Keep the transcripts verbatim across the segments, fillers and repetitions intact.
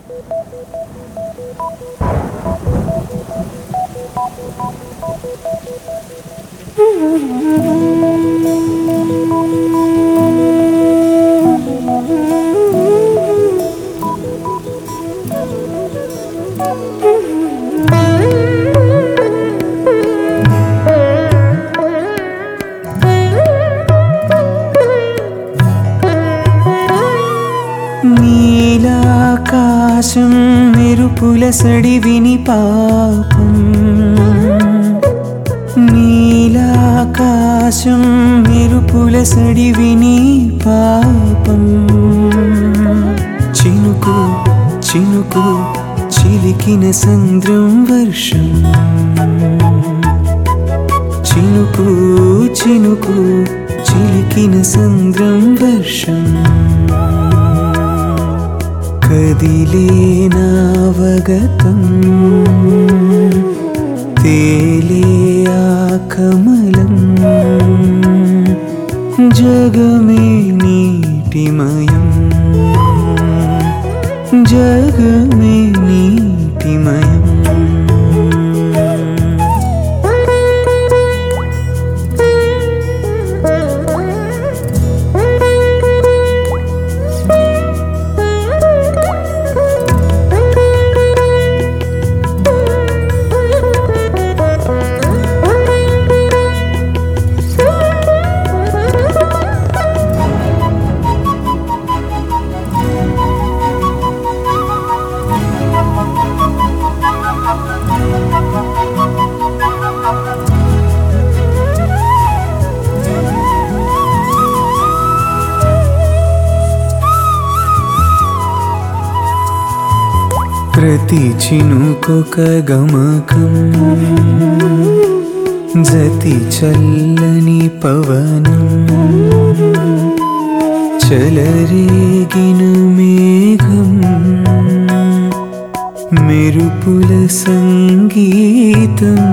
నీలాకాశం మెరుపుల సడి విని పాపం నీలాకాశం మెరుపుల సడి విని పాపం చినుకు చినుకు చిలికిన సంద్రం వర్షం చినుకు చినుకు చిలికిన సంద్రం వర్షం కదిలే నావగతం తేలే ఆ కమలం జగమే నీటిమయం జగమే నీటిమయం ప్రతి చినుకొక గమకం జతి చల్లని పవనం చలరేగిన మేఘం మెరుపుల సంగీతం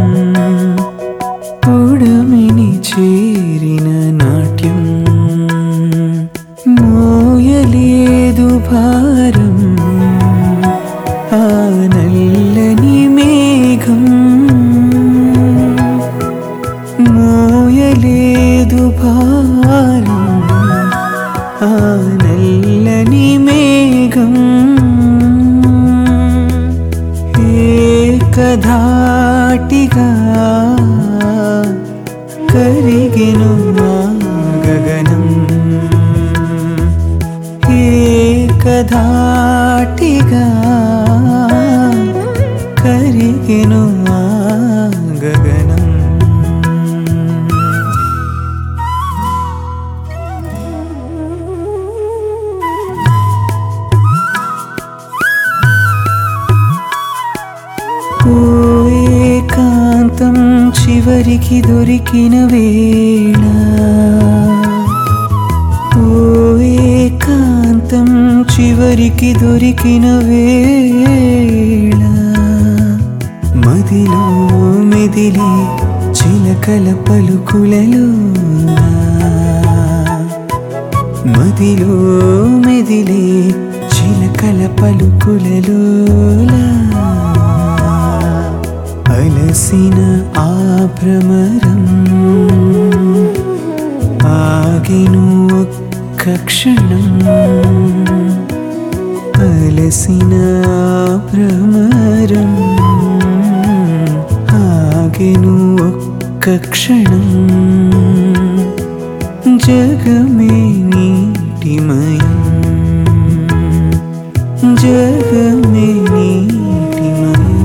పొడమిని చేరిన నాట్యం మోయలేదు భారం ఆ నల్లని మేఘం మోయలేదు భారం ఆ నల్లని మేఘం ఏకధాటిగా కరిగెను ఆ గగనం ఏకధాటిగా కరిగెను ఆ గగనం ఓ ఏకాంతం చివరికి దొరికిన వేళ ఓ ఏకాంతం చివరికి దొరికిన వేళ మదిలో మెదిలి చిలకల పలుకులలో మదిలో మెదిలి చిలకల పలుకులలో అలసిన ఆ భ్రమరం ఆగెను ఒక్క క్షణం అలసిన ఆ భ్రమరం ఆగెను ఒక్క క్షణం జగమే నీటిమయం జగమే నీటిమయం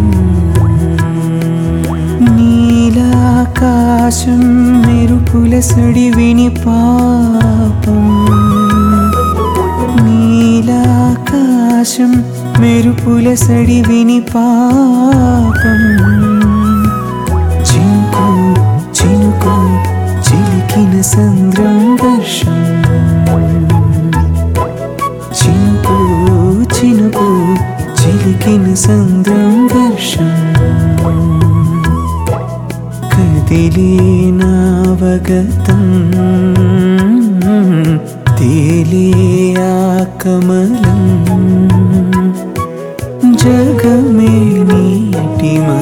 నీలాకాశం మెరుపుల సడి విని పాపం నీలాకాశం మెరుపుల సడి విని పాపం చినుకు చినుకు చిలికిన సంద్రం వర్షం చినుకు చినుకు చిలికిన సంద్రం వర్షం కదిలే నావగతం తేలే ఆ కమలం జగమే నీటి